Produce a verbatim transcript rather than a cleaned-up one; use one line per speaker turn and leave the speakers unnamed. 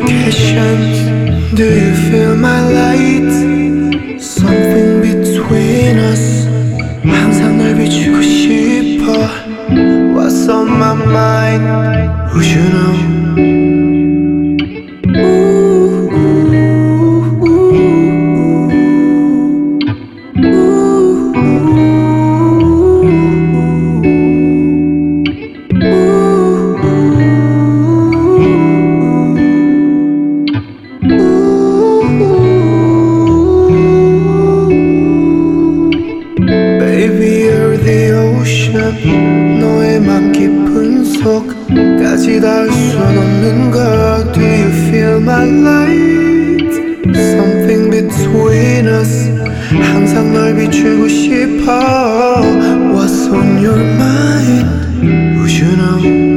implications. Do you feel my light? Something between us. 항상 널 비추고 싶어. What's on my mind? Would you know? Baby, you're the ocean. 너의 맘 깊은 속까지 닿을 순 없는 걸. Do you feel my light? Something between us. 항상 널 비추고 싶어. What's on your mind? Would you know?